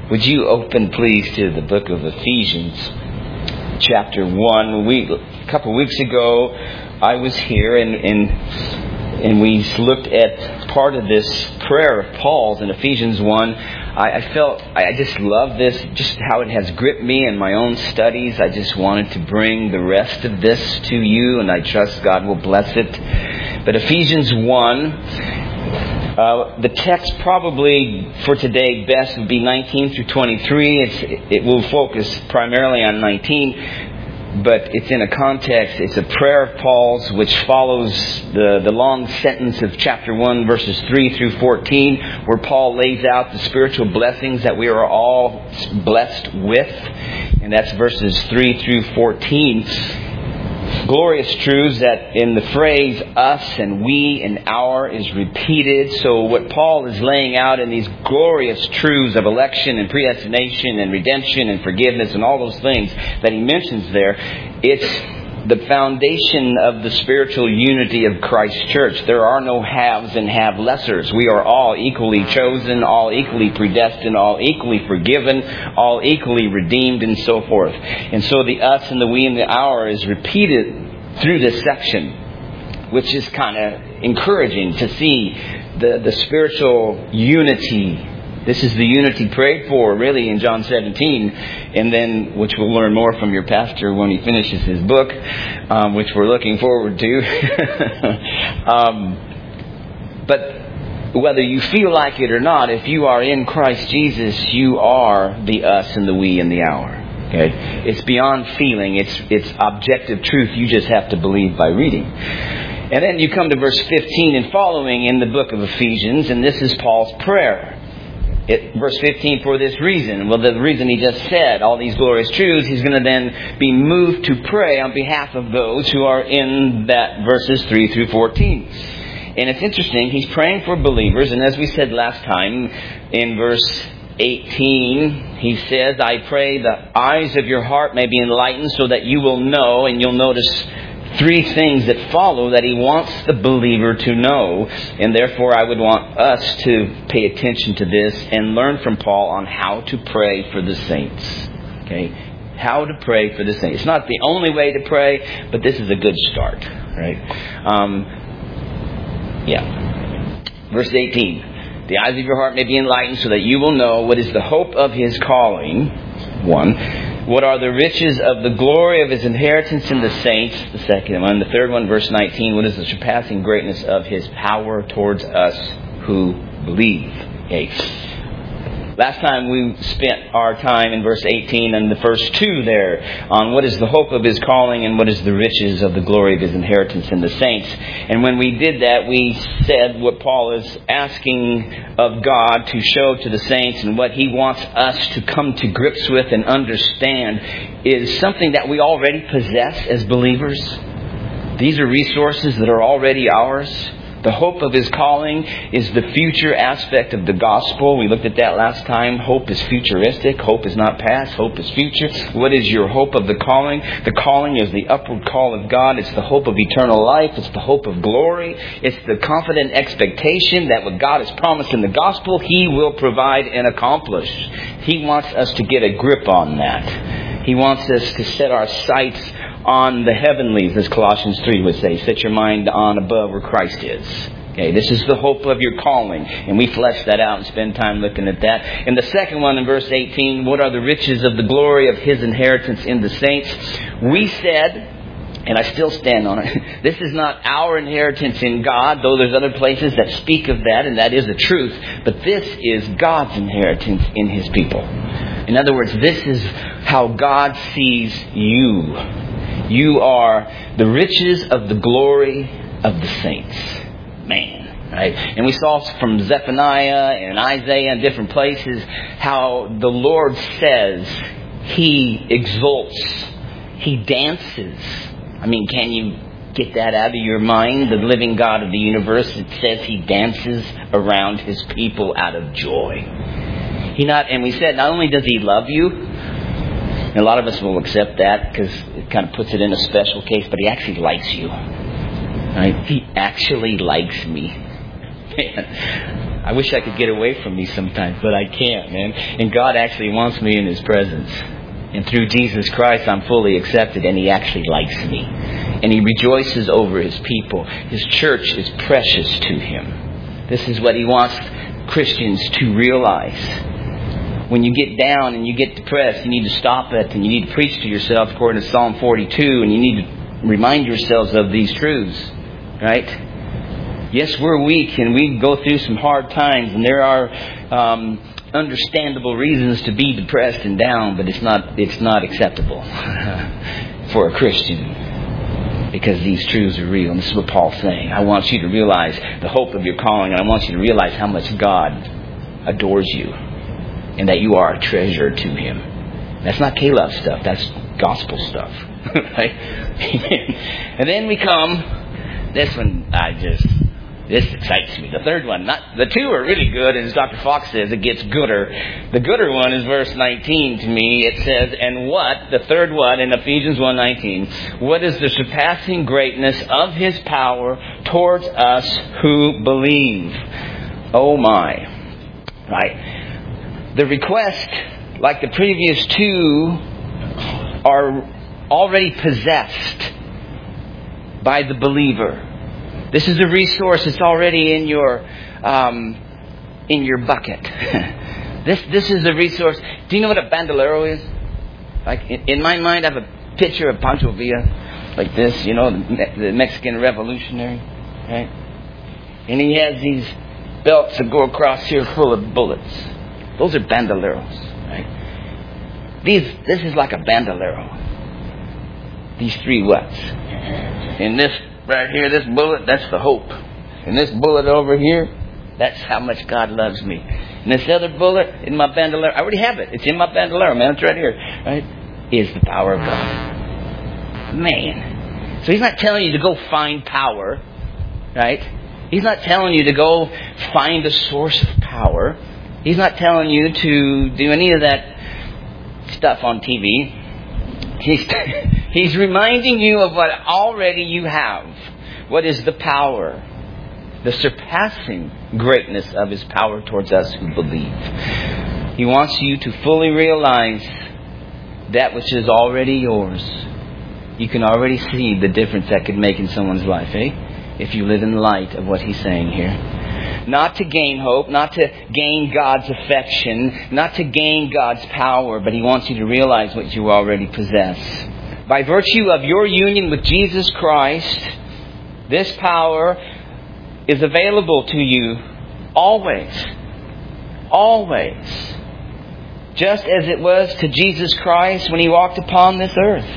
Would you open, please, to the book of Ephesians, chapter 1. A couple weeks ago, I was here and we looked at part of this prayer of Paul's in Ephesians 1. I just love this, just how it has gripped me in my own studies. I just wanted to bring the rest of this to you, and I trust God will bless it. But Ephesians 1... the text probably for today best would be 19 through 23. It will focus primarily on 19, but it's in a context. It's a prayer of Paul's which follows the long sentence of chapter 1, verses 3 through 14, where Paul lays out the spiritual blessings that we are all blessed with. And that's verses 3 through 14. Glorious truths that in the phrase us and we and our is repeated. So what Paul is laying out in these glorious truths of election and predestination and redemption and forgiveness and all those things that he mentions there, it's the foundation of the spiritual unity of Christ's church. There are no haves and have-lessers. We are all equally chosen, all equally predestined, all equally forgiven, all equally redeemed, and so forth. And so the us and the we and the our is repeated through this section, which is kind of encouraging to see the spiritual unity. This is the unity prayed for, really, in John 17, and then, which we'll learn more from your pastor when he finishes his book, which we're looking forward to. But whether you feel like it or not, if you are in Christ Jesus, you are the us and the we and the our. Okay? It's beyond feeling. It's objective truth. You just have to believe by reading. And then you come to verse 15 and following in the book of Ephesians, and this is Paul's prayer. Verse 15, for this reason. Well, the reason he just said, all these glorious truths, he's going to then be moved to pray on behalf of those who are in that verses 3 through 14. And it's interesting, he's praying for believers, and as we said last time, in verse 18, he says, I pray the eyes of your heart may be enlightened so that you will know, and you'll notice three things that follow that he wants the believer to know. And therefore I would want us to pay attention to this and learn from Paul on how to pray for the saints. Okay? How to pray for the saints. It's not the only way to pray, but this is a good start. Right? Verse 18. The eyes of your heart may be enlightened so that you will know what is the hope of his calling. 1. What are the riches of the glory of his inheritance in the saints? The second one. The third one, verse 19. What is the surpassing greatness of his power towards us who believe? Okay. Last time we spent our time in verse 18 and the first two there on what is the hope of his calling and what is the riches of the glory of his inheritance in the saints. And when we did that, we said what Paul is asking of God to show to the saints and what he wants us to come to grips with and understand is something that we already possess as believers. These are resources that are already ours. The hope of his calling is the future aspect of the gospel. We looked at that last time. Hope is futuristic. Hope is not past. Hope is future. What is your hope of the calling? The calling is the upward call of God. It's the hope of eternal life. It's the hope of glory. It's the confident expectation that what God has promised in the gospel, he will provide and accomplish. He wants us to get a grip on that. He wants us to set our sights on the heavenlies, as Colossians 3 would say. Set your mind on above where Christ is. Okay, this is the hope of your calling. And we flesh that out and spend time looking at that. And the second one in verse 18, what are the riches of the glory of his inheritance in the saints? We said, and I still stand on it, this is not our inheritance in God, though there's other places that speak of that, and that is the truth. But this is God's inheritance in his people. In other words, this is how God sees you. You are the riches of the glory of the saints. Man, right? And we saw from Zephaniah and Isaiah and different places how the Lord says he exults. He dances. I mean, can you get that out of your mind? The living God of the universe, it says he dances around his people out of joy. And we said, not only does he love you, and a lot of us will accept that because it kind of puts it in a special case, but he actually likes you. Right? He actually likes me. I wish I could get away from me sometimes, but I can't, man. And God actually wants me in His presence. And through Jesus Christ, I'm fully accepted, and He actually likes me. And He rejoices over His people. His church is precious to Him. This is what He wants Christians to realize. When you get down and you get depressed, you need to stop it, and you need to preach to yourself according to Psalm 42, and you need to remind yourselves of these truths. Right? Yes, we're weak, and we go through some hard times, and there are understandable reasons to be depressed and down, but it's not acceptable for a Christian, because these truths are real. And this is what Paul's saying. I want you to realize the hope of your calling, and I want you to realize how much God adores you, and that you are a treasure to Him. That's not Caleb stuff. That's gospel stuff. Right? And then we come. This one, this excites me. The third one, the two are really good, and as Dr. Fox says, it gets gooder. The gooder one is verse 19 to me. It says, and what, the third one in Ephesians 1:19, what is the surpassing greatness of His power towards us who believe? Oh my. Right. The request, like the previous two, are already possessed by the believer. This is a resource that's already in your bucket. This is a resource. Do you know what a bandolero is? Like in my mind, I have a picture of Pancho Villa, like this. You know, the Mexican revolutionary, right? And he has these belts that go across here full of bullets. Those are bandoleros, right? This is like a bandolero. These three what's? In this right here, this bullet, that's the hope. And this bullet over here, that's how much God loves me. And this other bullet in my bandolero, I already have it. It's in my bandolero, man. It's right here. Right? Is the power of God. Man. So He's not telling you to go find power. Right? He's not telling you to go find a source of power. He's not telling you to do any of that stuff on TV. He's reminding you of what already you have. What is the power? The surpassing greatness of His power towards us who believe. He wants you to fully realize that which is already yours. You can already see the difference that could make in someone's life, if you live in light of what He's saying here. Not to gain hope, not to gain God's affection, not to gain God's power, but He wants you to realize what you already possess. By virtue of your union with Jesus Christ, this power is available to you always. Always. Just as it was to Jesus Christ when He walked upon this earth.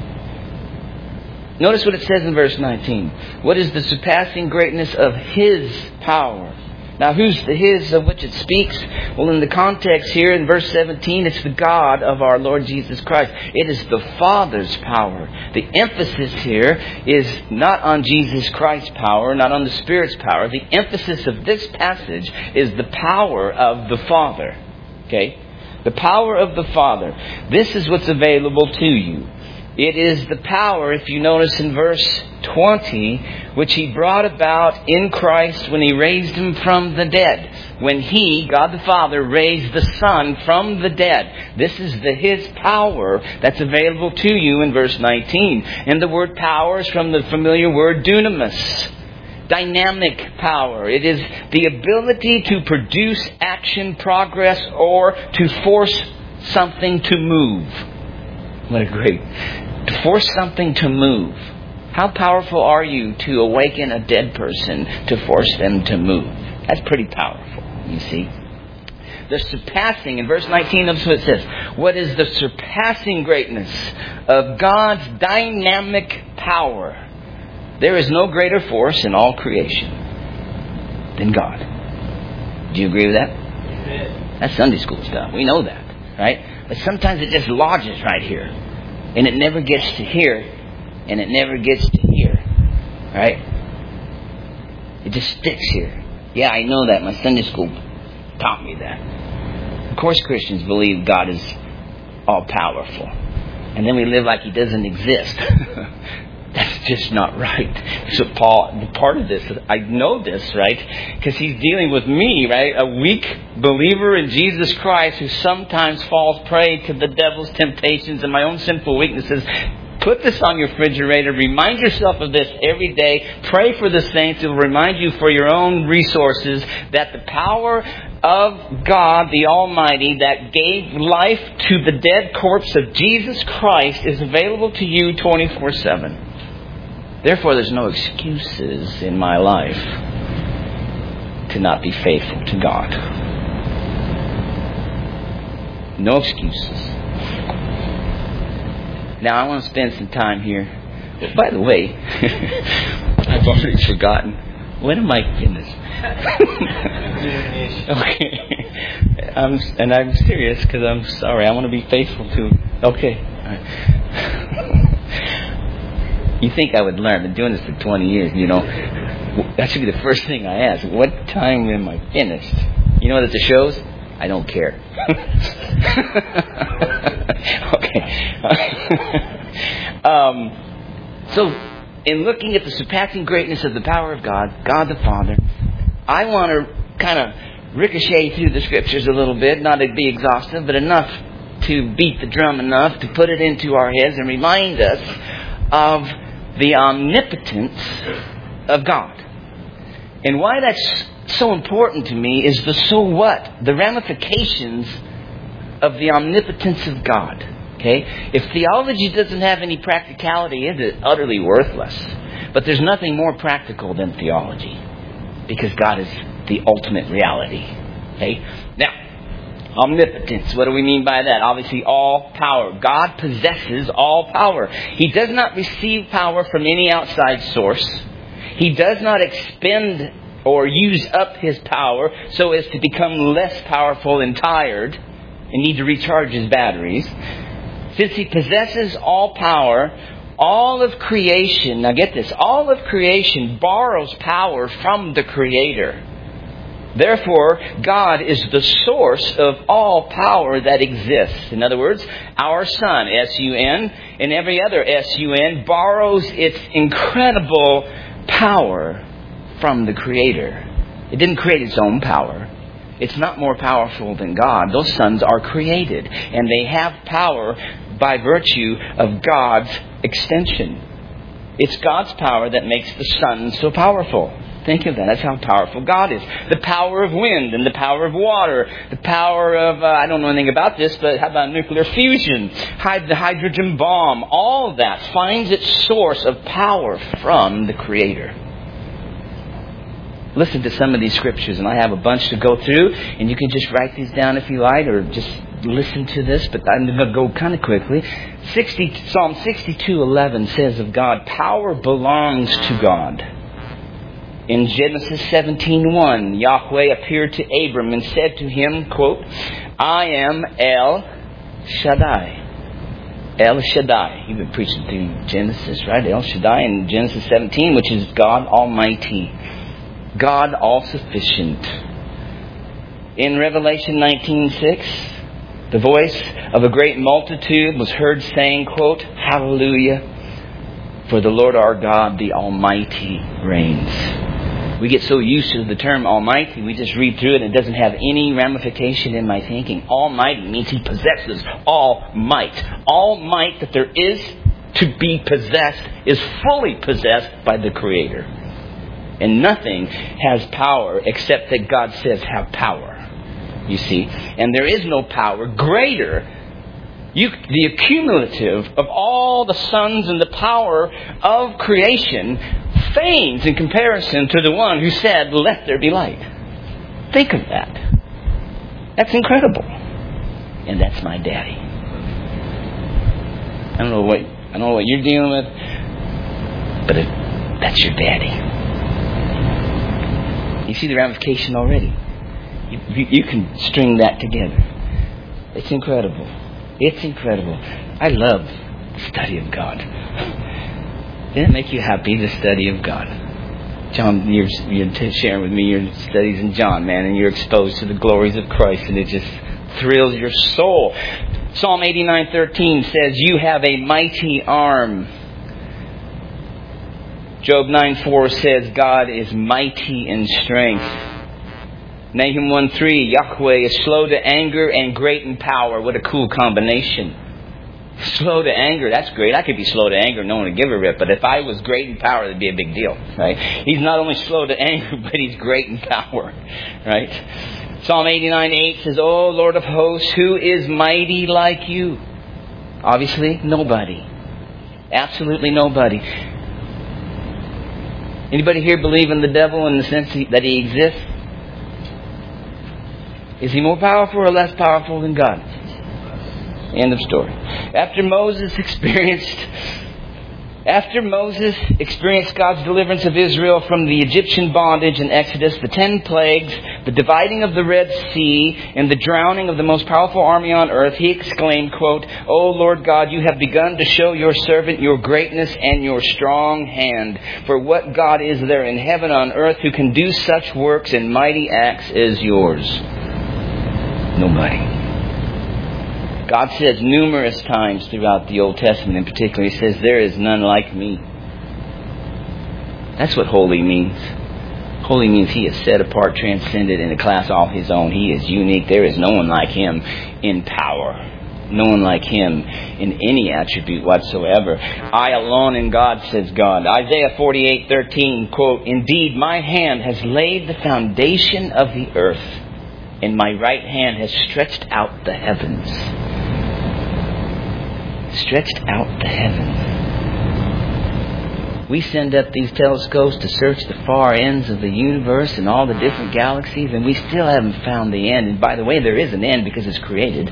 Notice what it says in verse 19. What is the surpassing greatness of His power? Now, who's the His of which it speaks? Well, in the context here in verse 17, it's the God of our Lord Jesus Christ. It is the Father's power. The emphasis here is not on Jesus Christ's power, not on the Spirit's power. The emphasis of this passage is the power of the Father. Okay? The power of the Father. This is what's available to you. It is the power, if you notice in verse 20, which He brought about in Christ when He raised Him from the dead. When He, God the Father, raised the Son from the dead. This is His power that's available to you in verse 19. And the word power is from the familiar word dunamis. Dynamic power. It is the ability to produce action, progress, or to force something to move. What a great... To force something to move. How powerful are you to awaken a dead person to force them to move? That's pretty powerful, you see. The surpassing, in verse 19, that's what it says. What is the surpassing greatness of God's dynamic power? There is no greater force in all creation than God. Do you agree with that? That's Sunday school stuff. We know that, right? But sometimes it just lodges right here. And it never gets to here. And it never gets to here. Right? It just sticks here. Yeah, I know that. My Sunday school taught me that. Of course Christians believe God is all-powerful. And then we live like He doesn't exist. That's just not right. So Paul, part of this, I know this, right? Because he's dealing with me, right? A weak believer in Jesus Christ who sometimes falls prey to the devil's temptations and my own sinful weaknesses. Put this on your refrigerator. Remind yourself of this every day. Pray for the saints. It will remind you for your own resources that the power of God, the Almighty, that gave life to the dead corpse of Jesus Christ is available to you 24/7. Therefore, there's no excuses in my life to not be faithful to God. No excuses. Now, I want to spend some time here. By the way, I've already forgotten. When am I finished? Okay. I'm serious because I'm sorry. I want to be faithful to it. Okay. All right. You think I would learn? I've been doing this for 20 years, you know. That should be the first thing I ask. What time am I finished? You know what it shows? I don't care. Okay. So, in looking at the surpassing greatness of the power of God, God the Father, I want to kind of ricochet through the Scriptures a little bit, not to be exhaustive, but enough to beat the drum enough to put it into our heads and remind us of the omnipotence of God. And why that's so important to me is the so what, the ramifications of the omnipotence of God. Okay? If theology doesn't have any practicality, it is utterly worthless. But there's nothing more practical than theology, because God is the ultimate reality. Okay? Now, omnipotence. What do we mean by that? Obviously, all power. God possesses all power. He does not receive power from any outside source. He does not expend or use up His power so as to become less powerful and tired and need to recharge His batteries. Since He possesses all power, all of creation, now get this, all of creation borrows power from the Creator. Therefore, God is the source of all power that exists. In other words, our sun, S-U-N, and every other S-U-N, borrows its incredible power from the Creator. It didn't create its own power. It's not more powerful than God. Those suns are created, and they have power by virtue of God's extension. It's God's power that makes the sun so powerful. Think of that. That's how powerful God is. The power of wind and the power of water. The power of, I don't know anything about this, but how about nuclear fusion? The hydrogen bomb. All of that finds its source of power from the Creator. Listen to some of these scriptures, and I have a bunch to go through, and you can just write these down if you like, or just listen to this, but I'm going to go kind of quickly. Psalm 62:11 says of God, power belongs to God. In Genesis 17:1, Yahweh appeared to Abram and said to him, quote, I am El Shaddai. El Shaddai. You've been preaching through Genesis, right? El Shaddai in Genesis 17, which is God Almighty. God all-sufficient. In Revelation 19:6, the voice of a great multitude was heard saying, quote, Hallelujah, for the Lord our God, the Almighty, reigns. We get so used to the term Almighty, we just read through it and it doesn't have any ramification in my thinking. Almighty means He possesses all might. All might that there is to be possessed is fully possessed by the Creator. And nothing has power except that God says have power. You see? And there is no power greater. The accumulative of all the suns and the power of creation faints in comparison to the one who said, let there be light. Think of that. That's incredible. And that's my daddy. I don't know what you're dealing with, but that's your daddy. You see the ramification already. You can string that together. It's incredible. It's incredible. I love the study of God. Didn't it make you happy, the study of God? John, you're sharing with me your studies in John, man, and you're exposed to the glories of Christ, and it just thrills your soul. Psalm 89:13 says, you have a mighty arm. Job 9:4 says God is mighty in strength. Nahum 1:3, Yahweh is slow to anger and great in power. What a cool combination. Slow to anger, that's great. I could be slow to anger, no one would give a rip. But if I was great in power, that'd be a big deal, right? He's not only slow to anger, but He's great in power, right? Psalm 89:8 says, "O Lord of hosts, who is mighty like you?" Obviously, nobody. Absolutely nobody. Anybody here believe in the devil in the sense that he exists? Is he more powerful or less powerful than God? End of story. After Moses experienced God's deliverance of Israel from the Egyptian bondage in Exodus, the 10 plagues, the dividing of the Red Sea, and the drowning of the most powerful army on earth, he exclaimed, quote, "O Lord God, you have begun to show your servant your greatness and your strong hand. For what God is there in heaven on earth who can do such works and mighty acts as yours?" Nobody. God says numerous times throughout the Old Testament in particular, He says, "There is none like me." That's what holy means. Holy means He is set apart, transcended, in a class all His own. He is unique. There is no one like Him in power. No one like Him in any attribute whatsoever. I alone in God, says God. Isaiah 48:13, quote, "Indeed, my hand has laid the foundation of the earth, and my right hand has stretched out the heavens." Stretched out the heavens. We send up these telescopes to search the far ends of the universe and all the different galaxies, and we still haven't found the end. And by the way, there is an end because it's created.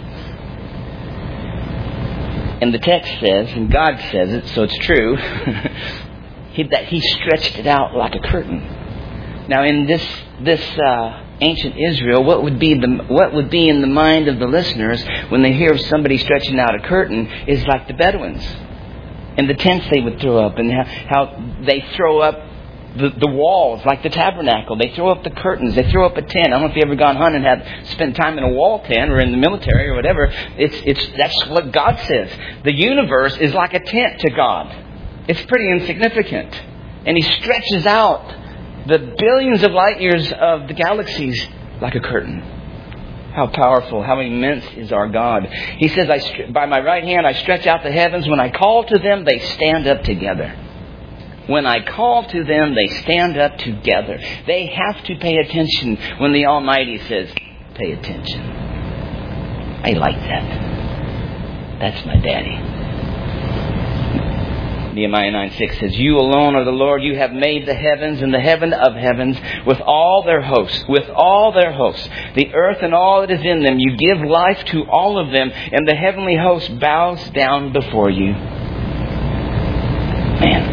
And the text says, and God says it, so it's true, that He stretched it out like a curtain. Now, in this ancient Israel, what would be in the mind of the listeners when they hear of somebody stretching out a curtain is like the Bedouins and the tents they would throw up, and how they throw up the walls like the tabernacle. They throw up the curtains. They throw up a tent. I don't know if you've ever gone hunting and spent time in a wall tent or in the military or whatever. That's what God says. The universe is like a tent to God. It's pretty insignificant, and He stretches out the billions of light years of the galaxies like a curtain. How powerful, how immense is our God. He says, by my right hand I stretch out the heavens. When I call to them, they stand up together. When I call to them, they stand up together. They have to pay attention when the Almighty says, pay attention. I like that. That's my daddy. Nehemiah 9:6 says, "You alone are the Lord. You have made the heavens and the heaven of heavens with all their hosts, the earth and all that is in them. You give life to all of them, and the heavenly host bows down before you." Man.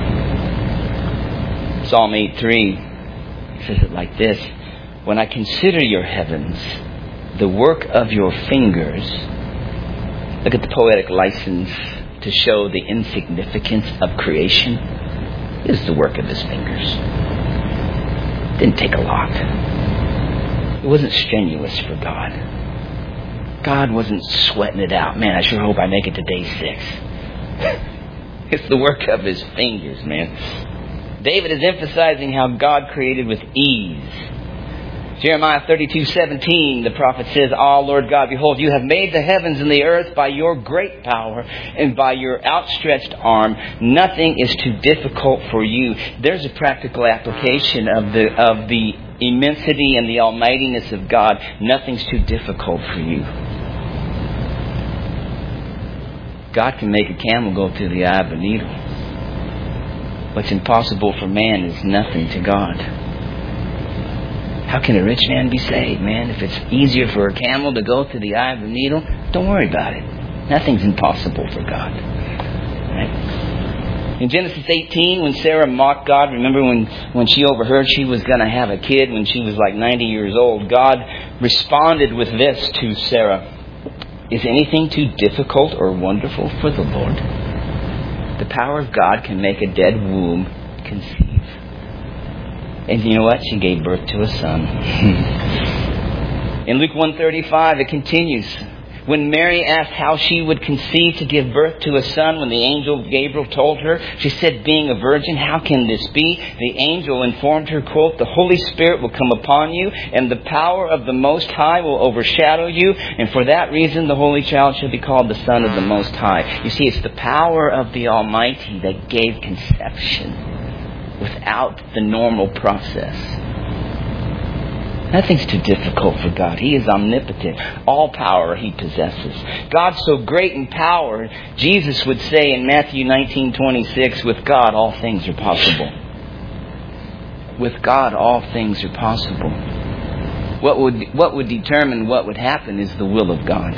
Psalm 8:3 says it like this, "When I consider your heavens, the work of your fingers," look at the poetic license to show the insignificance of creation. It is the work of His fingers. It didn't take a lot. It wasn't strenuous for God. God wasn't sweating it out. Man, I sure hope I make it to day 6. It's the work of His fingers, man. David is emphasizing how God created with ease. Jeremiah 32:17, the prophet says, "Ah, Lord God, behold, you have made the heavens and the earth by your great power and by your outstretched arm. Nothing is too difficult for you." There's a practical application of the immensity and the almightiness of God. Nothing's too difficult for you. God can make a camel go through the eye of a needle. What's impossible for man is nothing to God. How can a rich man be saved, man? If it's easier for a camel to go through the eye of a needle, don't worry about it. Nothing's impossible for God. Right? In Genesis 18, when Sarah mocked God, remember when she overheard she was going to have a kid when she was like 90 years old, God responded with this to Sarah: "Is anything too difficult or wonderful for the Lord?" The power of God can make a dead womb conceive. And you know what? She gave birth to a son. In Luke 1:35, it continues. When Mary asked how she would conceive to give birth to a son when the angel Gabriel told her, she said, being a virgin, how can this be? The angel informed her, quote, the Holy Spirit will come upon you, and the power of the Most High will overshadow you, and for that reason the Holy Child shall be called the Son of the Most High. You see, it's the power of the Almighty that gave conception without the normal process. Nothing's too difficult for God. He is omnipotent. All power He possesses. God's so great in power, Jesus would say in Matthew 19:26, with God all things are possible. With God all things are possible. What would determine what would happen is the will of God.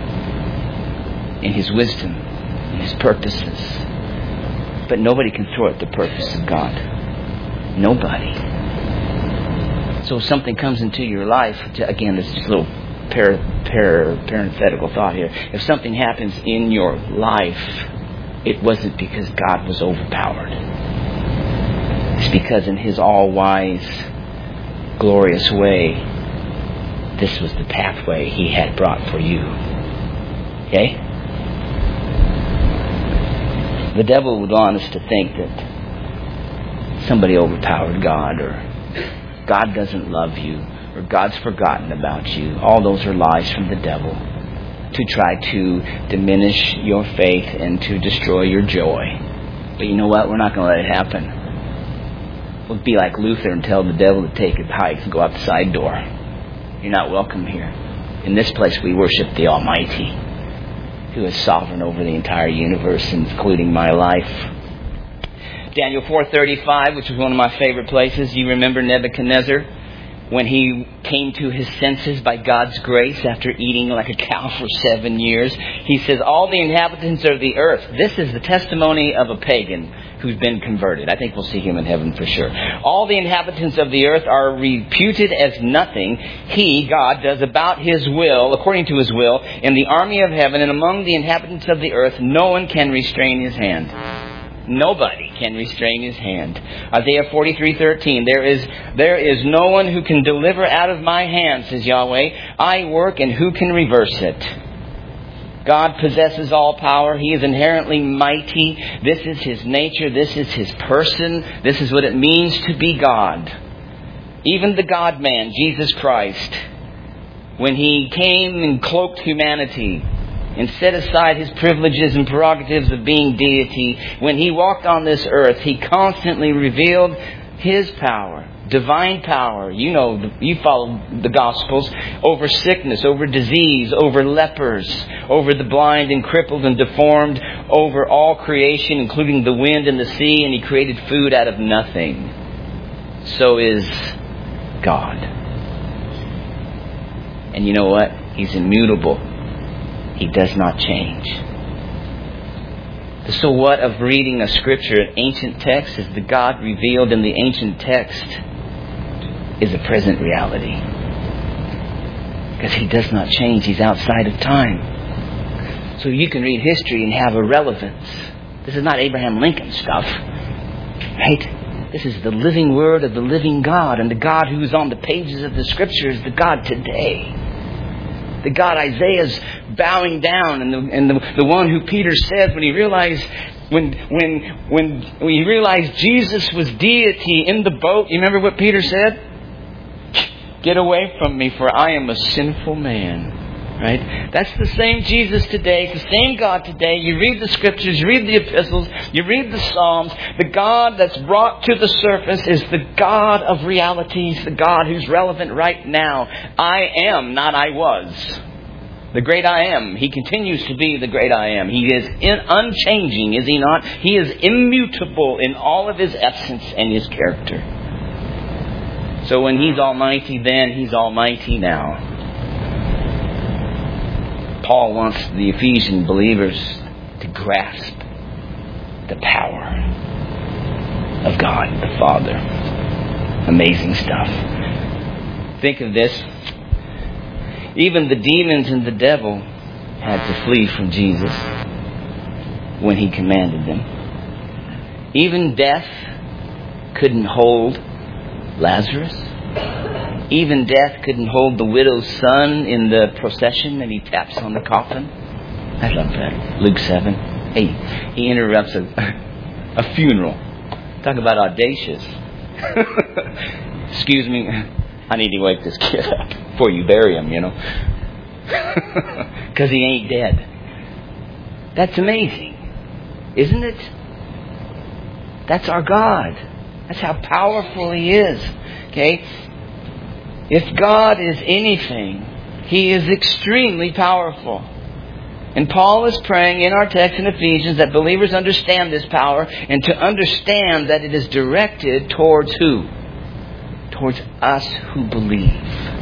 In His wisdom, in His purposes. But nobody can thwart the purpose of God. Nobody. So if something comes into your life, again, this is just a little parenthetical thought here. If something happens in your life, it wasn't because God was overpowered. It's because in His all-wise, glorious way, this was the pathway He had brought for you. Okay? The devil would want us to think that somebody overpowered God, or God doesn't love you, or God's forgotten about you. All those are lies from the devil to try to diminish your faith and to destroy your joy. But you know what? We're not going to let it happen. We'll be like Luther and tell the devil to take his hikes and go out the side door. You're not welcome here. In this place we worship the Almighty, who is sovereign over the entire universe, including my life. Daniel 4:35, which was one of my favorite places. You remember Nebuchadnezzar when he came to his senses by God's grace after eating like a cow for 7 years. He says, all the inhabitants of the earth. This is the testimony of a pagan who's been converted. I think we'll see him in heaven for sure. All the inhabitants of the earth are reputed as nothing. He, God, does about His will, according to His will, in the army of heaven, and among the inhabitants of the earth, no one can restrain His hand. Nobody can restrain His hand. Isaiah 43:13. There is no one who can deliver out of my hand, says Yahweh. I work, and who can reverse it? God possesses all power. He is inherently mighty. This is His nature. This is His person. This is what it means to be God. Even the God-man, Jesus Christ, when He came and cloaked humanity and set aside His privileges and prerogatives of being deity, when He walked on this earth, He constantly revealed His power, divine power. You know, you follow the Gospels, over sickness, over disease, over lepers, over the blind and crippled and deformed, over all creation, including the wind and the sea, and He created food out of nothing. So is God. And you know what? He's immutable. He does not change. So what of reading a scripture, an ancient text, is the God revealed in the ancient text is a present reality. Because He does not change. He's outside of time. So you can read history and have a relevance. This is not Abraham Lincoln stuff. Right? This is the living word of the living God. And the God who's on the pages of the scripture is the God today. The God Isaiah's bowing down, and the one who Peter said when he realized when he realized Jesus was deity in the boat. You remember what Peter said? Get away from me, for I am a sinful man. Right? That's the same Jesus today. It's the same God today. You read the scriptures, you read the epistles, you read the Psalms. The God that's brought to the surface is the God of realities, the God who's relevant right now. I am, not I was. The great I am. He continues to be the great I am. He is unchanging, is He not? He is immutable in all of His essence and His character. So when He's almighty then, He's almighty now. Paul wants the Ephesian believers to grasp the power of God the Father. Amazing stuff. Think of this. Even the demons and the devil had to flee from Jesus when He commanded them. Even death couldn't hold Lazarus. Even death couldn't hold the widow's son in the procession and he taps on the coffin. I love that. Luke 7. He interrupts a funeral. Talk about audacious. Excuse me. I need to wake this kid up before you bury him, Because he ain't dead. That's amazing. Isn't it? That's our God. That's how powerful He is. Okay? If God is anything, He is extremely powerful. And Paul is praying in our text in Ephesians that believers understand this power and to understand that it is directed towards who? Towards us who believe.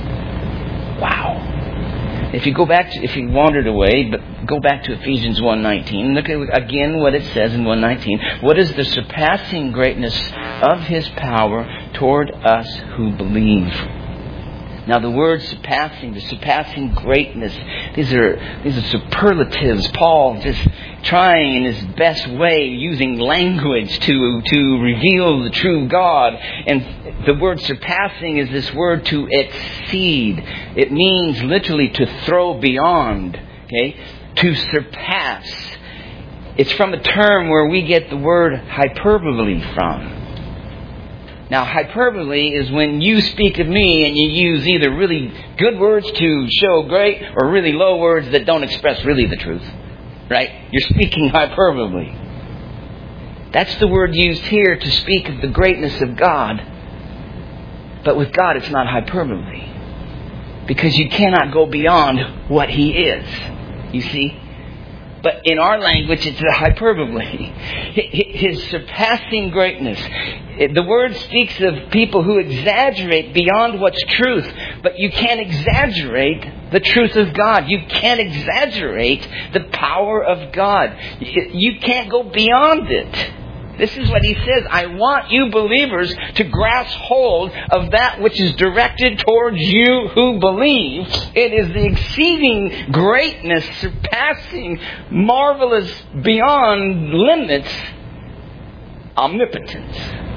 Wow. If you wandered away, but go back to Ephesians 1:19. Look at again what it says in 1:19. What is the surpassing greatness of His power toward us who believe? Now the word surpassing, the surpassing greatness, these are superlatives. Paul just trying in his best way, using language to reveal the true God. And the word surpassing is this word to exceed. It means literally to throw beyond. Okay? To surpass. It's from a term where we get the word hyperbole from. Now, hyperbole is when you speak of me and you use either really good words to show great or really low words that don't express really the truth. Right? You're speaking hyperbole. That's the word used here to speak of the greatness of God. But with God, it's not hyperbole. Because you cannot go beyond what He is. You see? But in our language, it's a hyperbole. His surpassing greatness. The word speaks of people who exaggerate beyond what's truth. But you can't exaggerate the truth of God. You can't exaggerate the power of God. You can't go beyond it. This is what He says. I want you believers to grasp hold of that which is directed towards you who believe. It is the exceeding greatness, surpassing, marvelous, beyond limits, omnipotence.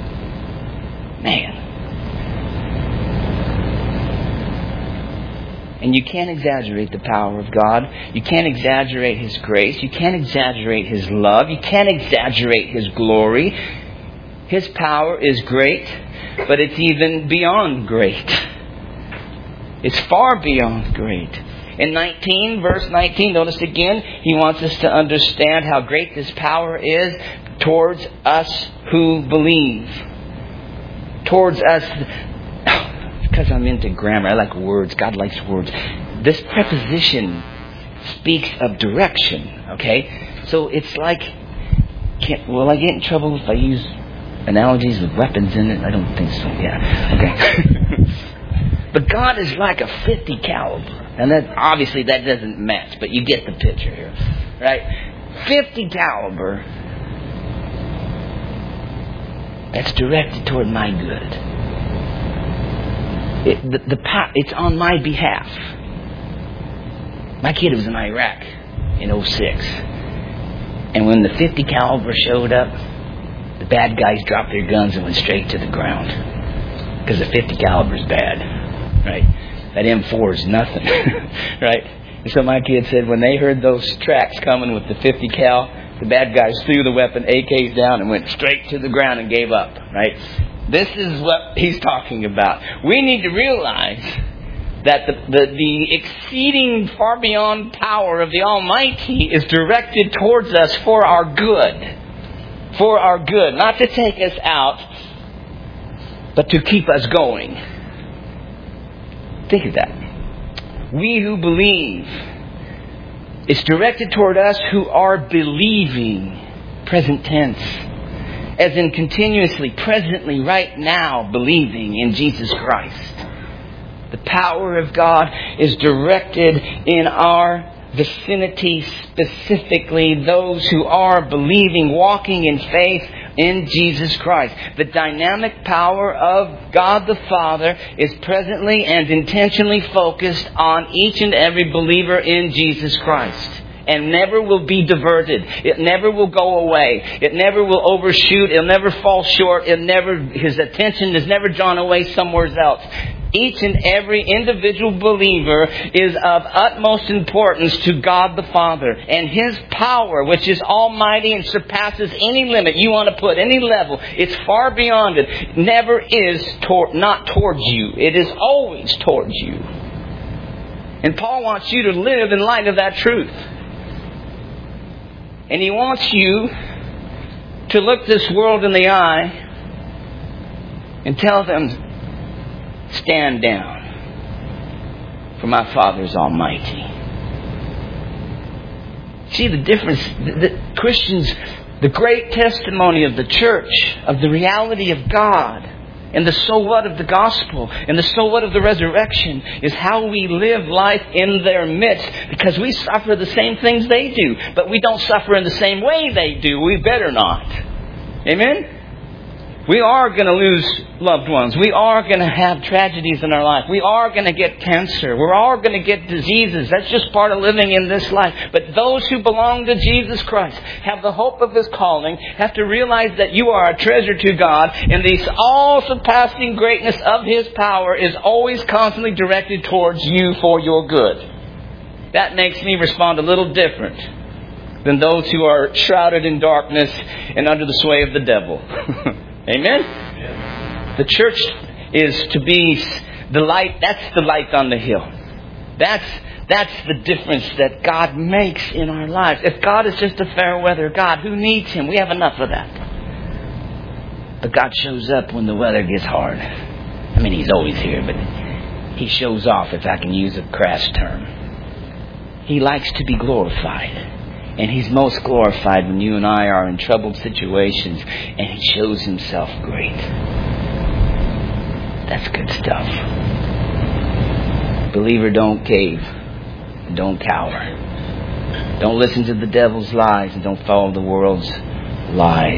Man. And you can't exaggerate the power of God. You can't exaggerate His grace. You can't exaggerate His love. You can't exaggerate His glory. His power is great, but it's even beyond great. It's far beyond great. In verse 19, notice again, he wants us to understand how great this power is towards us who believe. Towards us. Because I'm into grammar. I like words. God likes words. This preposition speaks of direction. Okay? So it's like... will I get in trouble if I use analogies with weapons in it? I don't think so. Yeah. Okay. But God is like a 50 caliber. And obviously that doesn't match. But you get the picture here. Right? 50 caliber. That's directed toward my good. It's on my behalf. My kid was in Iraq in 2006. And when the 50 caliber showed up, the bad guys dropped their guns and went straight to the ground. Because the 50 caliber is bad. Right? That M4 is nothing. Right? And so my kid said when they heard those tracks coming with the 50 cal, the bad guys threw the weapon AKs down and went straight to the ground and gave up. Right? This is what he's talking about. We need to realize that the exceeding far beyond power of the Almighty is directed towards us for our good. For our good. Not to take us out, but to keep us going. Think of that. We who believe. It's directed toward us who are believing. Present tense. As in continuously, presently, right now, believing in Jesus Christ. The power of God is directed in our vicinity, specifically those who are believing, walking in faith in Jesus Christ. The dynamic power of God the Father is presently and intentionally focused on each and every believer in Jesus Christ. And never will be diverted. It never will go away. It never will overshoot. It'll never fall short. His attention is never drawn away somewhere else. each and every individual believer is of utmost importance to God the Father. And His power, which is almighty and surpasses any limit you want to put, any level, it's far beyond it. Never is not towards you. It is always towards you. And Paul wants you to live in light of that truth. And he wants you to look this world in the eye and tell them, stand down, for my Father is almighty. See the difference? The Christians, the great testimony of the church, of the reality of God, and the so what of the gospel, and the so what of the resurrection, is how we live life in their midst. Because we suffer the same things they do, but we don't suffer in the same way they do. We better not. Amen? We are going to lose loved ones. We are going to have tragedies in our life. We are going to get cancer. We're all going to get diseases. That's just part of living in this life. But those who belong to Jesus Christ, have the hope of His calling, have to realize that you are a treasure to God, and the all-surpassing greatness of His power is always constantly directed towards you for your good. That makes me respond a little different than those who are shrouded in darkness and under the sway of the devil. Amen? Yes. The church is to be the light. That's the light on the hill. That's the difference that God makes in our lives. If God is just a fair weather God, who needs Him? We have enough of that. But God shows up when the weather gets hard. I mean, He's always here, but He shows off, if I can use a crass term. He likes to be glorified. And He's most glorified when you and I are in troubled situations and He shows Himself great. That's good stuff. Believer, don't cave. Don't cower. Don't listen to the devil's lies and don't follow the world's lies.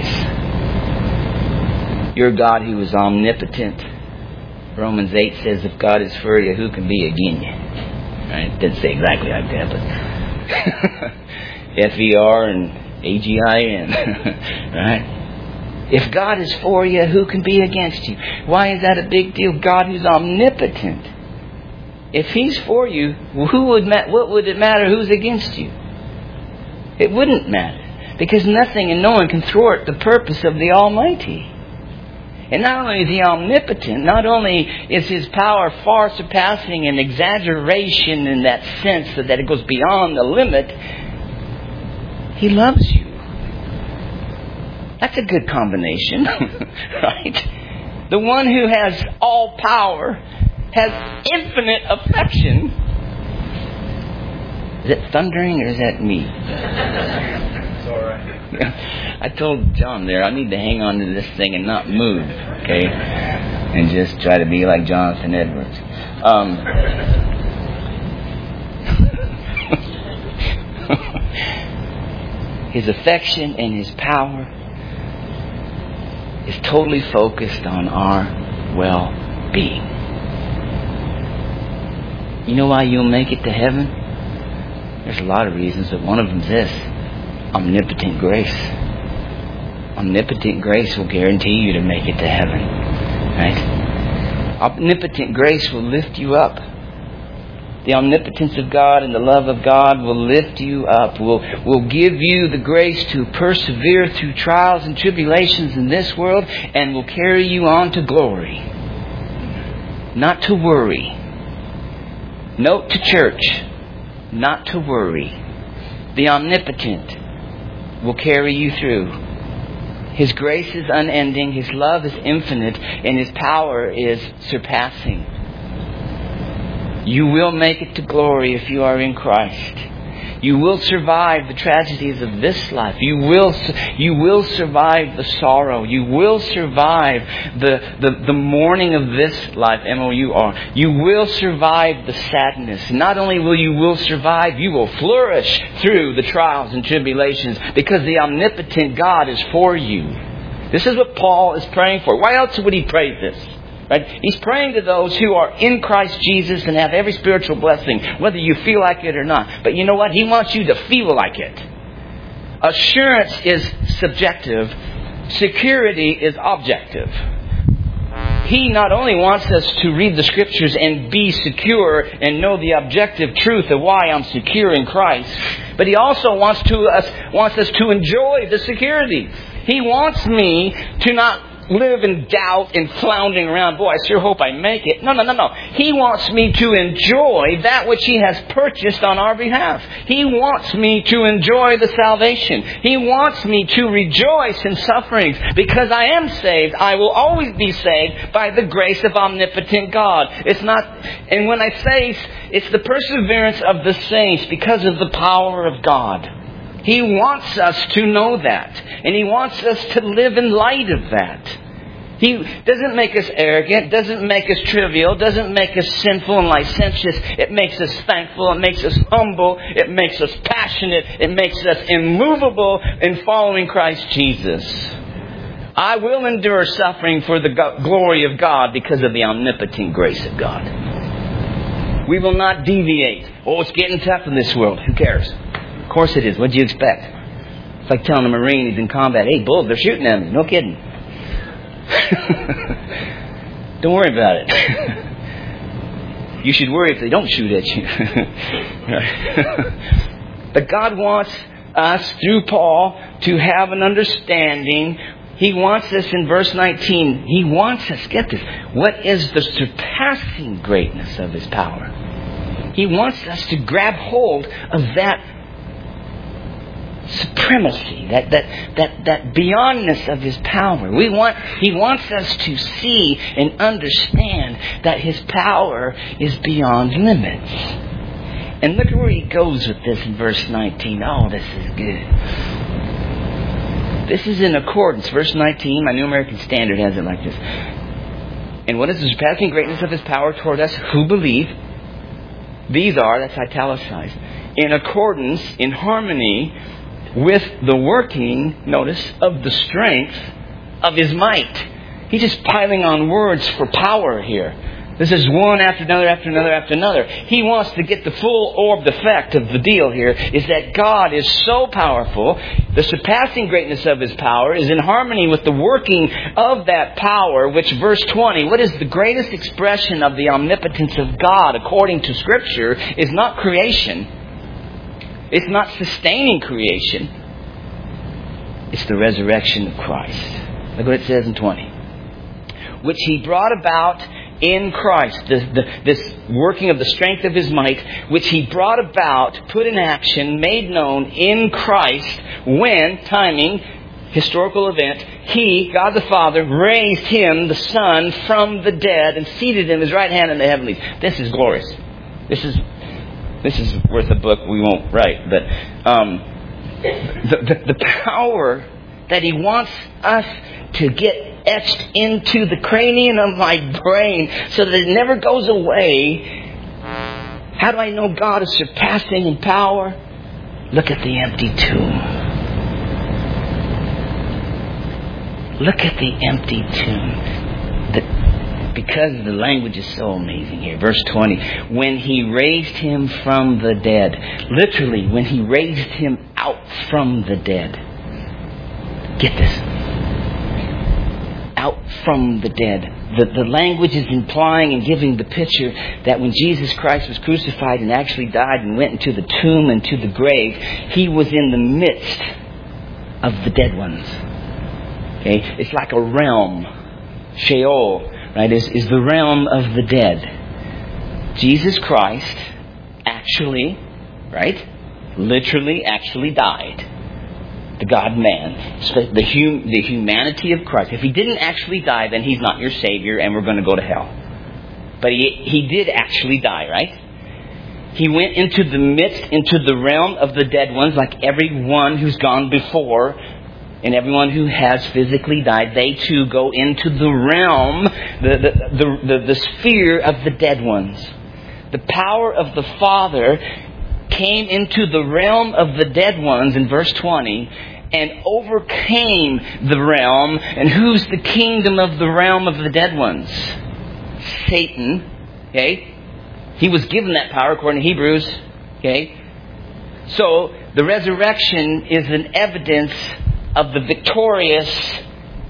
Your God who is omnipotent. Romans 8 says, if God is for you, who can be against you? Right? It didn't say exactly like that, but... F-E-R and A-G-I-N. Right? If God is for you, who can be against you? Why is that a big deal? God who's omnipotent. If He's for you, what would it matter who's against you? It wouldn't matter. Because nothing and no one can thwart the purpose of the Almighty. And not only is He omnipotent, not only is His power far surpassing an exaggeration in that sense so that it goes beyond the limit, He loves you. That's a good combination, right? The one who has all power has infinite affection. Is it thundering or is that me? It's all right. I told John there, I need to hang on to this thing and not move, okay? And just try to be like Jonathan Edwards. His affection and His power is totally focused on our well-being. You know why you'll make it to heaven? There's a lot of reasons, but one of them is this: omnipotent grace. Omnipotent grace will guarantee you to make it to heaven. Right? Omnipotent grace will lift you up. The omnipotence of God and the love of God will lift you up, will give you the grace to persevere through trials and tribulations in this world, and will carry you on to glory. Not to worry. Note to church, not to worry. The omnipotent will carry you through. His grace is unending, His love is infinite, and His power is surpassing. You will make it to glory if you are in Christ. You will survive the tragedies of this life. You will survive the sorrow. You will survive the mourning of this life, M-O-U-R. You will survive the sadness. Not only will you survive, you will flourish through the trials and tribulations because the omnipotent God is for you. This is what Paul is praying for. Why else would he pray this? Right? He's praying to those who are in Christ Jesus and have every spiritual blessing, whether you feel like it or not. But you know what? He wants you to feel like it. Assurance is subjective. Security is objective. He not only wants us to read the Scriptures and be secure and know the objective truth of why I'm secure in Christ, but He also wants us to enjoy the security. He wants me to not live in doubt and floundering around. Boy, I sure hope I make it. No. He wants me to enjoy that which He has purchased on our behalf. He wants me to enjoy the salvation. He wants me to rejoice in sufferings. Because I am saved, I will always be saved by the grace of omnipotent God. And when I say it's the perseverance of the saints because of the power of God. He wants us to know that. And He wants us to live in light of that. He doesn't make us arrogant, doesn't make us trivial, doesn't make us sinful and licentious. It makes us thankful, it makes us humble, it makes us passionate, it makes us immovable in following Christ Jesus. I will endure suffering for the glory of God because of the omnipotent grace of God. We will not deviate. Oh, it's getting tough in this world. Who cares? Of course it is. What do you expect? It's like telling a Marine he's in combat, hey, bulls, they're shooting at me. No kidding. Don't worry about it. You should worry if they don't shoot at you. But God wants us, through Paul, to have an understanding. He wants us in verse 19. He wants us, get this, what is the surpassing greatness of His power? He wants us to grab hold of that supremacy, that beyondness of His power. He wants us to see and understand that His power is beyond limits. And look at where he goes with this in verse 19. Oh, this is good. This is in accordance. Verse 19, my New American Standard has it like this. And what is the surpassing greatness of His power toward us who believe? These are, that's italicized, in accordance, in harmony with the working, notice, of the strength of His might. He's just piling on words for power here. This is one after another, after another, after another. He wants to get the full orbed effect of the deal here, is that God is so powerful. The surpassing greatness of His power is in harmony with the working of that power, which verse 20, what is the greatest expression of the omnipotence of God according to Scripture, is not creation. It's not sustaining creation. It's the resurrection of Christ. Look what it says in 20. Which He brought about in Christ, this working of the strength of His might, which He brought about, put in action, made known in Christ, when, timing, historical event, He, God the Father, raised Him, the Son, from the dead and seated Him at His right hand in the heavenlies. This is glorious. This is worth a book we won't write, but the power that He wants us to get etched into the cranium of my brain so that it never goes away. How do I know God is surpassing in power? Look at the empty tomb. Look at the empty tomb. Because the language is so amazing here. Verse 20. When He raised Him from the dead. Literally, when He raised Him out from the dead. Get this. Out from the dead. The language is implying and giving the picture that when Jesus Christ was crucified and actually died and went into the tomb and to the grave, He was in the midst of the dead ones. Okay? It's like a realm. Sheol, right, is the realm of the dead. Jesus Christ actually, right, literally actually died. The God-man, the humanity of Christ. If He didn't actually die, then He's not your Savior and we're going to go to hell. But He did actually die, right? He went into the midst, into the realm of the dead ones, like everyone who's gone before and everyone who has physically died. They too go into the realm, the sphere of the dead ones. The power of the Father came into the realm of the dead ones in verse 20 and overcame the realm. And who's the kingdom of the realm of the dead ones? Satan. Okay? He was given that power according to Hebrews. Okay? So the resurrection is an evidence of the victorious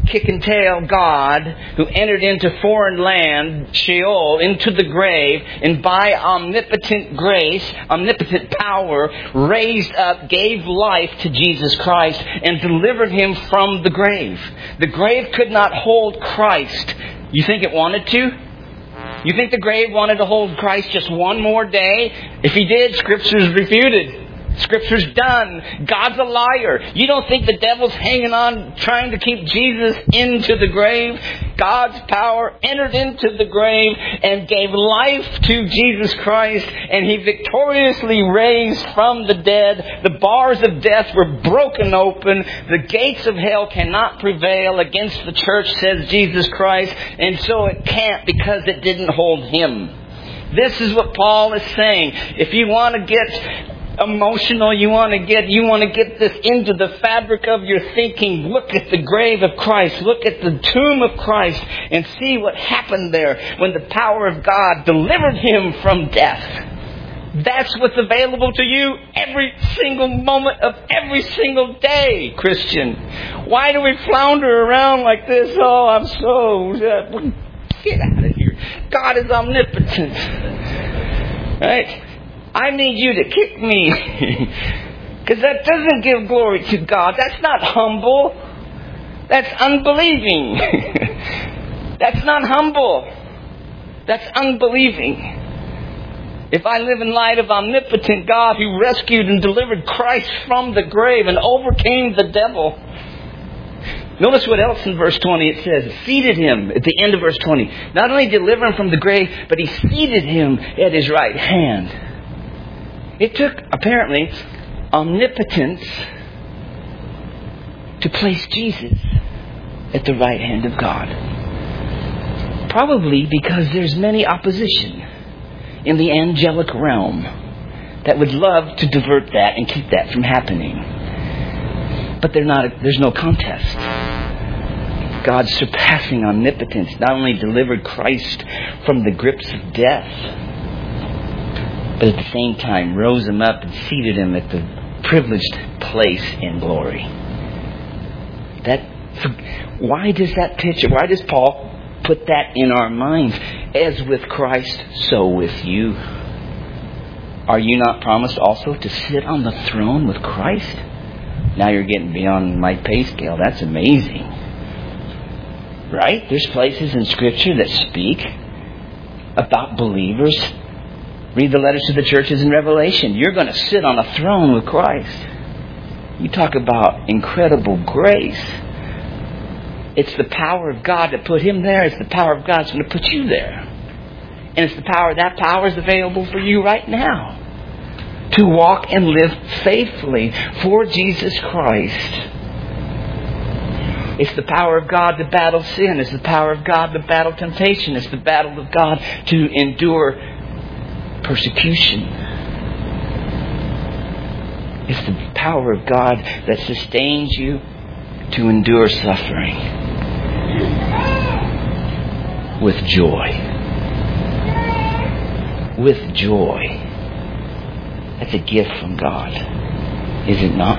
kicking tail God who entered into foreign land, Sheol, into the grave, and by omnipotent grace, omnipotent power, raised up, gave life to Jesus Christ and delivered Him from the grave. The grave could not hold Christ. You think it wanted to? You think the grave wanted to hold Christ just one more day? If He did, Scripture's refuted. Scripture's done. God's a liar. You don't think the devil's hanging on, trying to keep Jesus into the grave? God's power entered into the grave and gave life to Jesus Christ, and He victoriously raised from the dead. The bars of death were broken open. The gates of hell cannot prevail against the church, says Jesus Christ, and so it can't, because it didn't hold Him. This is what Paul is saying. If you want to get emotional, you want to get this into the fabric of your thinking, look at the grave of Christ, look at the tomb of Christ, and see what happened there when the power of God delivered Him from death. That's what's available to you every single moment of every single day, Christian. Why do we flounder around like this? Oh, I'm so... Get out of here. God is omnipotent. Right? I need you to kick me. Because that doesn't give glory to God. That's not humble. That's unbelieving. That's not humble. That's unbelieving. If I live in light of omnipotent God who rescued and delivered Christ from the grave and overcame the devil. Notice what else in verse 20 it says. Seated Him at the end of verse 20. Not only delivered Him from the grave, but He seated Him at His right hand. It took, apparently, omnipotence to place Jesus at the right hand of God. Probably because there's many opposition in the angelic realm that would love to divert that and keep that from happening. But there's no contest. God's surpassing omnipotence not only delivered Christ from the grips of death, but at the same time rose Him up and seated Him at the privileged place in glory. Why does Paul put that in our minds? As with Christ, so with you. Are you not promised also to sit on the throne with Christ? Now you're getting beyond my pay scale. That's amazing. Right? There's places in Scripture that speak about believers. Read the letters to the churches in Revelation. You're going to sit on a throne with Christ. You talk about incredible grace. It's the power of God that put Him there. It's the power of God that's going to put you there. And it's that power is available for you right now. To walk and live faithfully for Jesus Christ. It's the power of God to battle sin. It's the power of God to battle temptation. It's the battle of God to endure persecution. It's the power of God that sustains you to endure suffering with joy. With joy. That's a gift from God, is it not?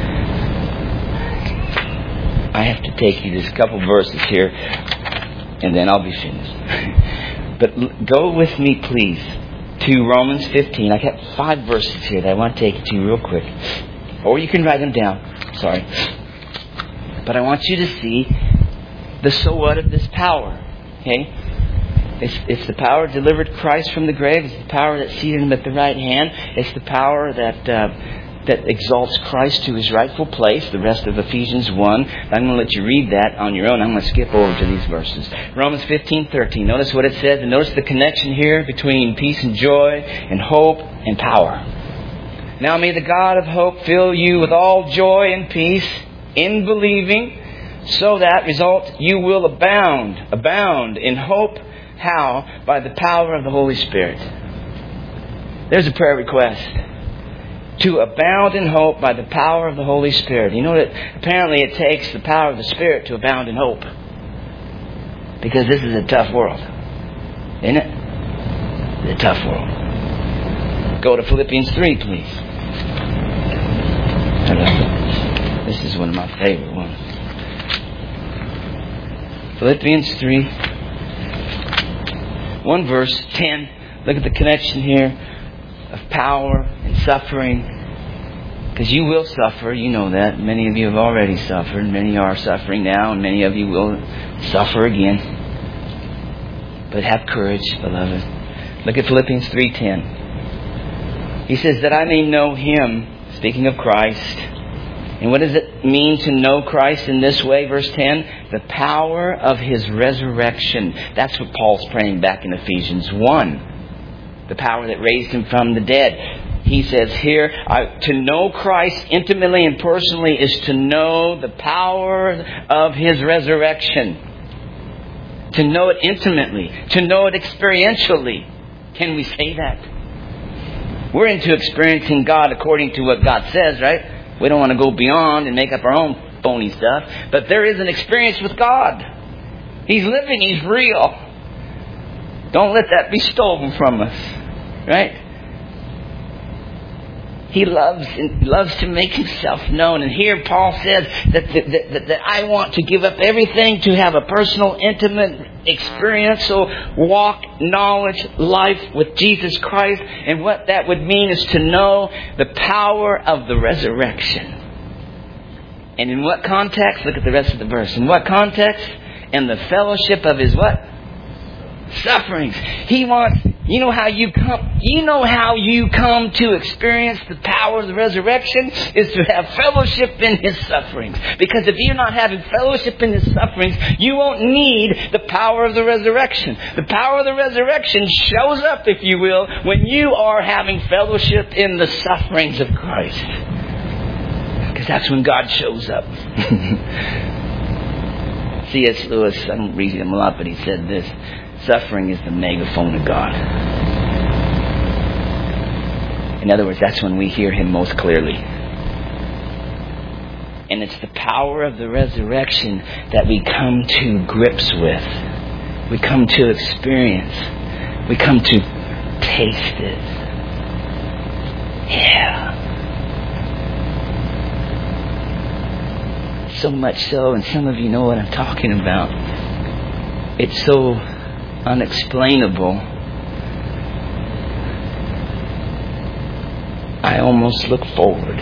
I have to take you to a couple verses here, and then I'll be finished. But go with me, please, to Romans 15. I got 5 verses here that I want to take you to real quick. Or you can write them down. Sorry. But I want you to see the so what of this power. Okay? It's the power that delivered Christ from the grave. It's the power that seated Him at the right hand. It's the power that exalts Christ to His rightful place. The rest of Ephesians 1. I'm going to let you read that on your own. I'm going to skip over to these verses. Romans 15:13. Notice what it says. And notice the connection here between peace and joy and hope and power. Now may the God of hope fill you with all joy and peace in believing, so that result you will abound in hope. How? By the power of the Holy Spirit. There's a prayer request. To abound in hope by the power of the Holy Spirit. You know that apparently it takes the power of the Spirit to abound in hope. Because this is a tough world. Isn't it? It's a tough world. Go to Philippians 3, please. This is one of my favorite ones. Philippians 3. One verse, 10. Look at the connection here of power and suffering. Because you will suffer, you know that. Many of you have already suffered. Many are suffering now, and many of you will suffer again. But have courage, beloved. Look at Philippians 3:10. He says, that I may know Him, speaking of Christ. And what does it mean to know Christ in this way? Verse 10, the power of His resurrection. That's what Paul's praying back in Ephesians 1. The power that raised Him from the dead. He says here, to know Christ intimately and personally is to know the power of His resurrection. To know it intimately. To know it experientially. Can we say that? We're into experiencing God according to what God says, right? We don't want to go beyond and make up our own phony stuff. But there is an experience with God. He's living. He's real. Don't let that be stolen from us. Right? He loves to make Himself known. And here Paul says that I want to give up everything to have a personal, intimate experiential walk, knowledge, life with Jesus Christ. And what that would mean is to know the power of the resurrection. And in what context? Look at the rest of the verse. In what context? In the fellowship of His what? Sufferings. He wants, you know how you come to experience the power of the resurrection is to have fellowship in His sufferings. Because if you're not having fellowship in His sufferings, you won't need the power of the resurrection. The power of the resurrection shows up, if you will, when you are having fellowship in the sufferings of Christ. Because that's when God shows up. C.S. Lewis, I don't read him a lot, but he said this. Suffering is the megaphone of God. In other words, that's when we hear Him most clearly. And it's the power of the resurrection that we come to grips with. We come to experience. We come to taste it. Yeah. So much so, and some of you know what I'm talking about. It's so unexplainable. I almost look forward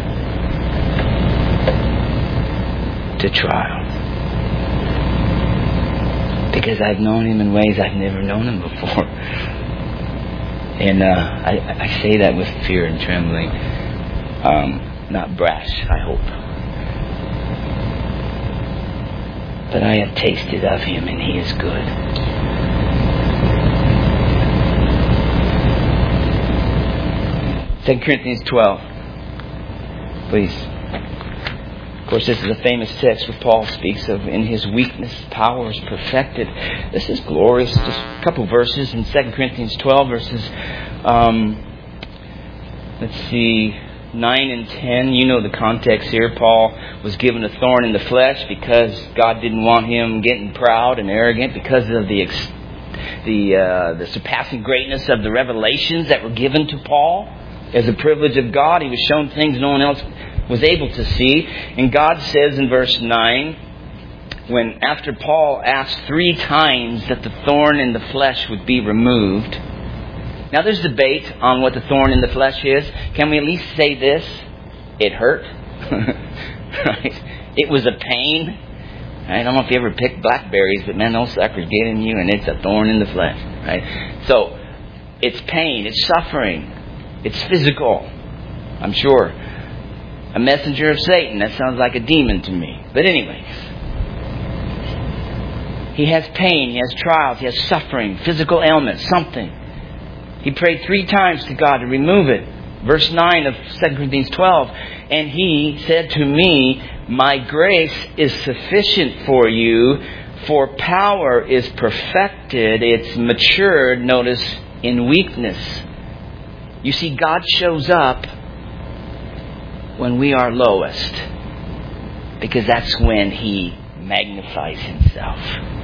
to trial. Because I've known Him in ways I've never known Him before. And I say that with fear and trembling. Not brash, I hope. But I have tasted of Him and He is good. 2 Corinthians 12. Please. Of course, this is a famous text where Paul speaks of in His weakness, power is perfected. This is glorious. Just a couple verses in 2 Corinthians 12, verses, 9 and 10. You know the context here. Paul was given a thorn in the flesh because God didn't want him getting proud and arrogant because of the surpassing greatness of the revelations that were given to Paul. As a privilege of God, he was shown things no one else was able to see. And God says in verse 9, when after Paul asked 3 times that the thorn in the flesh would be removed. Now there's debate on what the thorn in the flesh is. Can we at least say this? It hurt. Right? It was a pain. I don't know if you ever picked blackberries, but man, those suckers get in you and it's a thorn in the flesh. Right? So, it's pain. It's suffering. It's physical. I'm sure. A messenger of Satan. That sounds like a demon to me. But anyways. He has pain. He has trials. He has suffering. Physical ailment. Something. He prayed 3 times to God to remove it. Verse 9 of 2 Corinthians 12. And He said to me, my grace is sufficient for you, for power is perfected. It's matured, notice, in weakness. You see, God shows up when we are lowest. Because that's when He magnifies Himself.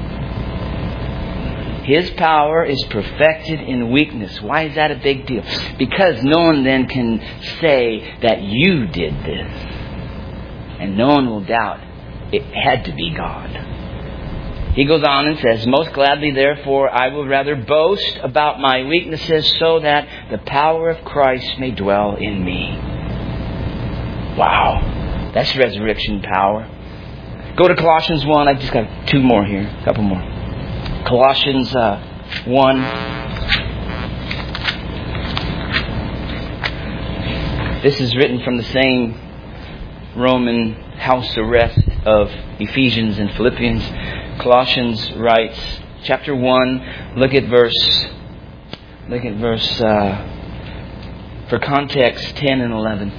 His power is perfected in weakness. Why is that a big deal? Because no one then can say that you did this. And no one will doubt it had to be God. He goes on and says, most gladly, therefore, I will rather boast about my weaknesses so that the power of Christ may dwell in me. Wow. That's resurrection power. Go to Colossians 1. I've just got two more here. A couple more. Colossians 1. This is written from the same Roman house arrest of Ephesians and Philippians. Colossians writes, chapter 1, look at verse, for context, 10 and 11.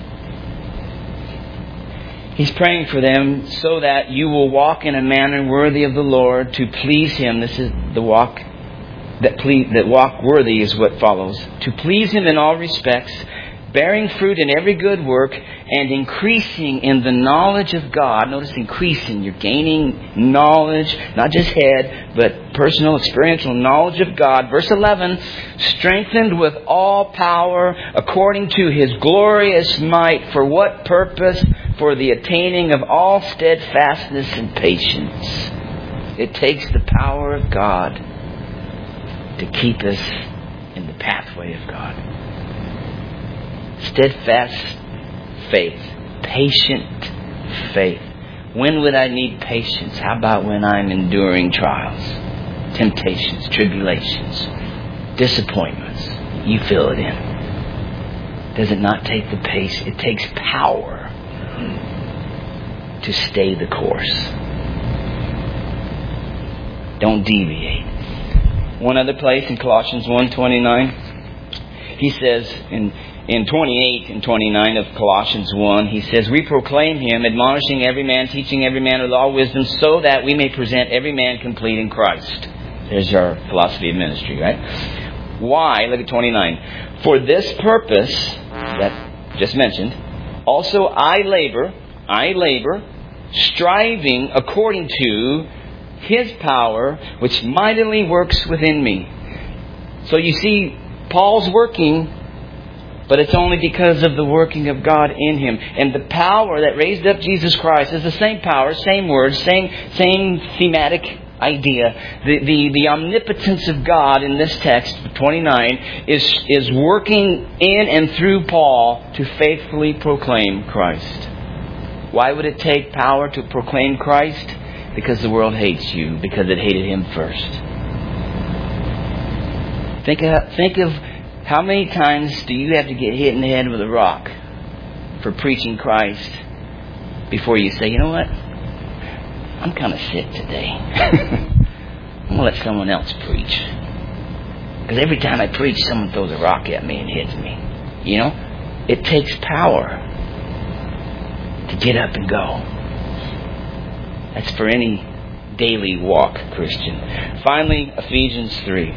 He's praying for them so that you will walk in a manner worthy of the Lord to please Him. This is the walk that walk worthy is what follows. To please Him in all respects, bearing fruit in every good work and increasing in the knowledge of God. Notice increasing. You're gaining knowledge, not just head, but personal, experiential knowledge of God. Verse 11, strengthened with all power according to His glorious might. For what purpose? For the attaining of all steadfastness and patience. It takes the power of God to keep us in the pathway of God. Steadfast faith. Patient faith. When would I need patience? How about when I'm enduring trials, temptations, tribulations, disappointments? You fill it in. Does it not take the pace? It takes power to stay the course. Don't deviate. One other place in Colossians 1:29, he says in 28 and 29 of Colossians 1, he says, we proclaim Him, admonishing every man, teaching every man with all wisdom, so that we may present every man complete in Christ. There's our philosophy of ministry, right? Why? Look at 29. For this purpose, that just mentioned, also I labor, striving according to His power, which mightily works within me. So you see, Paul's working, but it's only because of the working of God in him. And the power that raised up Jesus Christ is the same power, same words, same thematic idea. The omnipotence of God in this text, 29, is working in and through Paul to faithfully proclaim Christ. Why would it take power to proclaim Christ? Because the world hates you, because it hated Him first. Think of how many times do you have to get hit in the head with a rock for preaching Christ before you say, you know what? I'm kind of sick today. I'm going to let someone else preach. Because every time I preach, someone throws a rock at me and hits me. You know? It takes power to get up and go. That's for any daily walk Christian. Finally, Ephesians 3.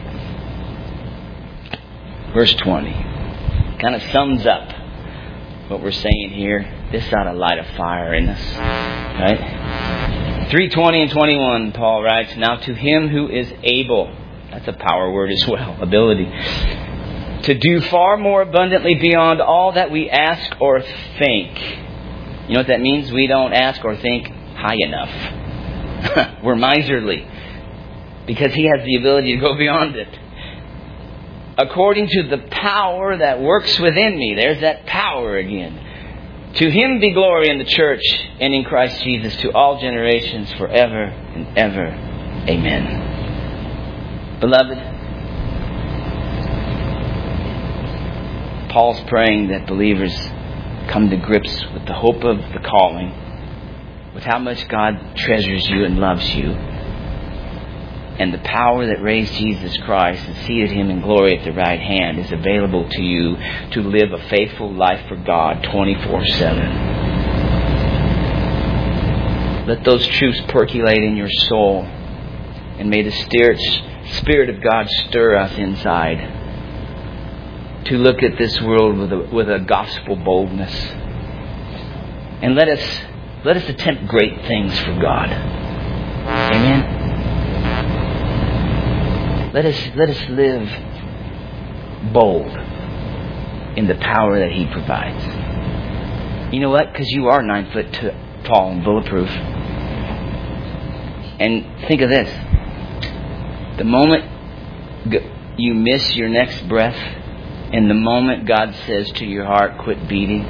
Verse 20 kind of sums up what we're saying here. This ought to light a fire in us. Right? 3:20 and 21, Paul writes, now to Him who is able, that's a power word as well, ability, to do far more abundantly beyond all that we ask or think. You know what that means? We don't ask or think high enough. We're miserly because He has the ability to go beyond it. According to the power that works within me. There's that power again. To Him be glory in the church and in Christ Jesus to all generations forever and ever. Amen. Beloved, Paul's praying that believers come to grips with the hope of the calling, with how much God treasures you and loves you, and the power that raised Jesus Christ and seated Him in glory at the right hand is available to you to live a faithful life for God 24/7. Let those truths percolate in your soul, and may the Spirit of God stir us inside to look at this world with a gospel boldness. And let us attempt great things for God. Amen. Let us live bold in the power that He provides. You know what? Because you are 9 foot tall and bulletproof. And think of this. The moment you miss your next breath, and the moment God says to your heart, quit beating,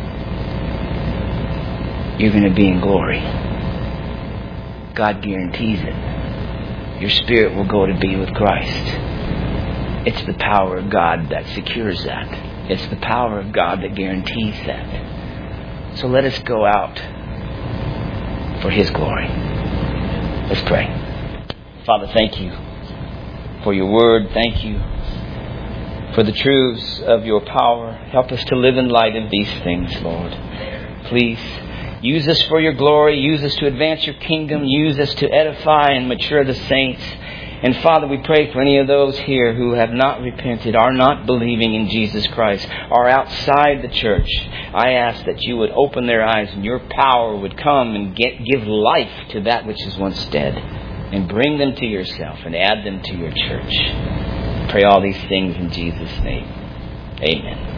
you're going to be in glory. God guarantees it. Your spirit will go to be with Christ. It's the power of God that secures that. It's the power of God that guarantees that. So let us go out for His glory. Let's pray. Father, thank you for your word. Thank you for the truths of your power. Help us to live in light of these things, Lord. Please use us for your glory. Use us to advance your kingdom. Use us to edify and mature the saints. And Father, we pray for any of those here who have not repented, are not believing in Jesus Christ, are outside the church. I ask that you would open their eyes and your power would come and give life to that which is once dead, and bring them to yourself and add them to your church. Pray all these things in Jesus' name. Amen.